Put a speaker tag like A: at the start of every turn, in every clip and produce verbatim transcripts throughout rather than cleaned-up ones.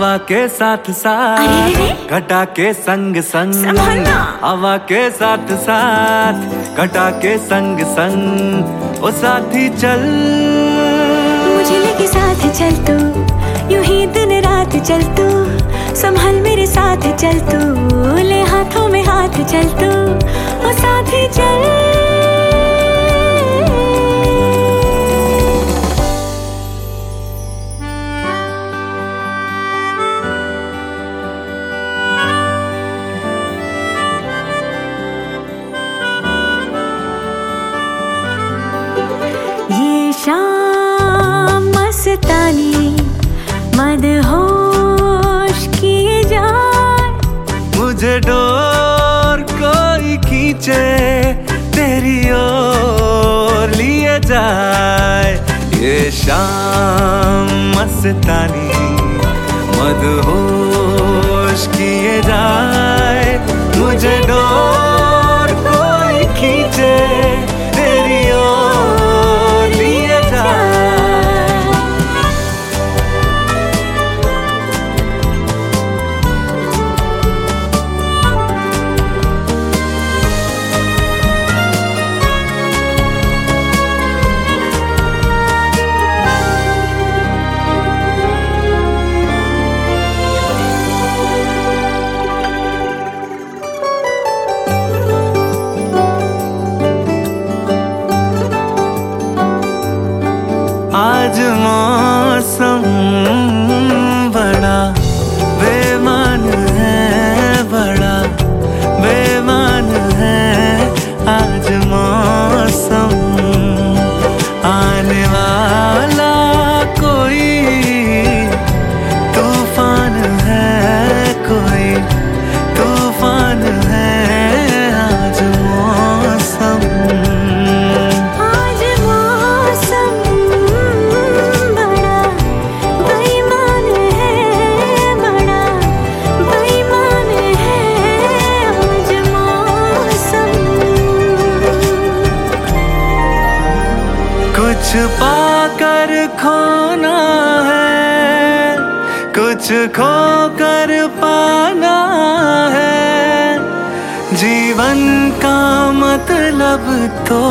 A: हवा के साथ साथ घटा के संग संग, हवा के साथ साथ घटा के संग संग, ओ साथी चल
B: मुझे लेके साथ चल तू, यूं ही दिन रात चल तू, संभल मेरे साथ चल तू, ले हाथों में हाथ चल तू, ओ साथी चल। ये शाम मस्तानी मदहोश किए जाए,
A: मुझे डोर कोई खींचे तेरी ओर लिए जाए। ये शाम मस्तानी मदहोश किए जाए, मुझे डोर कोई खींचे तेरी ओर लिए जाए। आज मौसम बड़ा बेमान है, बड़ा बेमान है आज मौसम, आने वाला कोई तूफान है, कोई तूफान है आज मौसम। कुछ पाकर खोना है, कुछ खोकर पाना है, जीवन का मतलब तो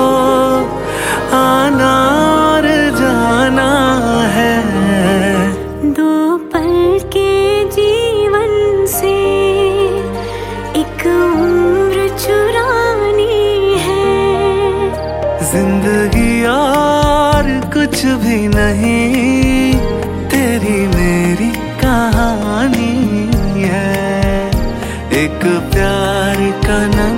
A: आना और जाना है।
B: दो पल के जीवन से एक उम्र चुरानी है,
A: जिंदगी और कुछ भी नहीं, तेरी मेरी कहानी है, एक प्यार का न